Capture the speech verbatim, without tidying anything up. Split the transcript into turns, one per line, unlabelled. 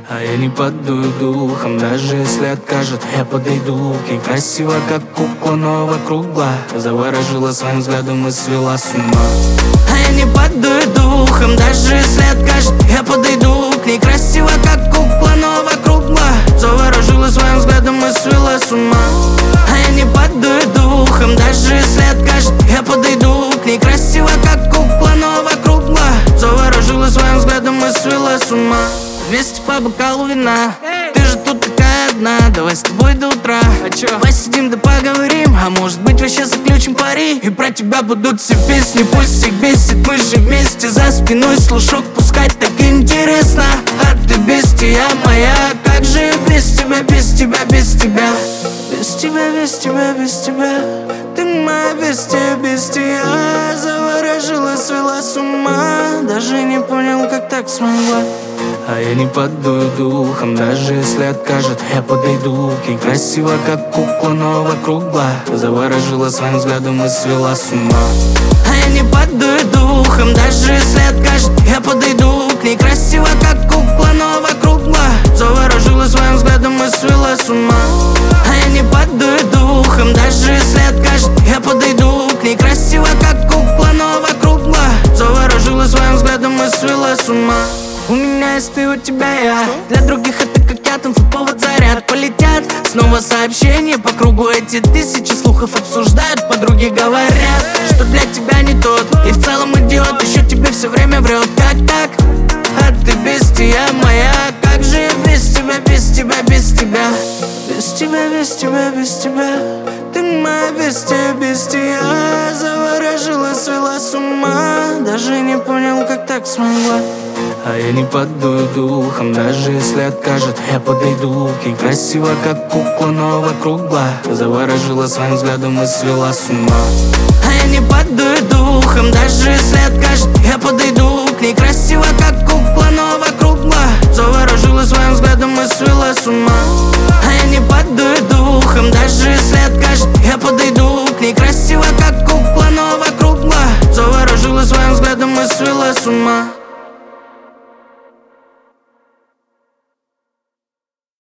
А я не падаю духом, даже если откажут, я подойду к ней. Красиво, как кукла, но вокруг глаз. Заворожила своим взглядом и свела с ума. А я не падаю духом, даже если откажут, я подойду к ней. Красиво, как кукла, но вокруг глаз. Заворожила своим взглядом и свела с ума. А я не падаю духом, даже если откажут, я подойду к ней. Красиво, как кукла, но вокруг глаз. Заворожила своим взглядом и свела с ума. Вместе по бокалу вина, ты же тут такая одна. Давай с тобой до утра, а чё? Посидим да поговорим, а может быть вообще заключим пари. И про тебя будут все песни, пусть всех бесит. Мы же вместе за спиной слушок пускать так интересно. А ты бестия моя, как же без тебя, без тебя, без тебя. Без тебя, без тебя, без тебя. Ты моя бестия, бестия. Заворожила, свела с ума. Даже не понял, как так смогла. А я не падаю духом, даже если откажут, я подойду к ней. Красиво, как кукла, но вокруг глаз. Заворожила своим взглядом и свела с ума. А я не падаю духом, даже если откажут, я подойду к ней. Красиво, как кукла, но вокруг глаз. Заворожила своим взглядом и свела с ума. А я не падаю духом, даже если откажут, я подойду к ней. Красиво, как кукла, но вокруг глаз. Заворожила своим взглядом и свела с ума. У меня есть ты, у тебя я. Для других это как я, там повод заряд. Полетят снова сообщения по кругу. Эти тысячи слухов обсуждают. Подруги говорят, что для тебя не тот. И в целом идиот, еще тебе все время врет. Как так? А ты бестия моя. Как же я без тебя, без тебя, без тебя. Без тебя, без тебя, без тебя. Ты моя бестия, бестия. Заворожила, свела с ума. Даже не понял, как так смогла. А я не падаю духом, даже если откажут, я подойду к ней. Красиво, как кукла, но вокруг глаз. Заворожила своим взглядом и свела с ума. А я не падаю духом, даже если откажут, я подойду к ней. Красиво, как кукла, но вокруг глаз. Заворожила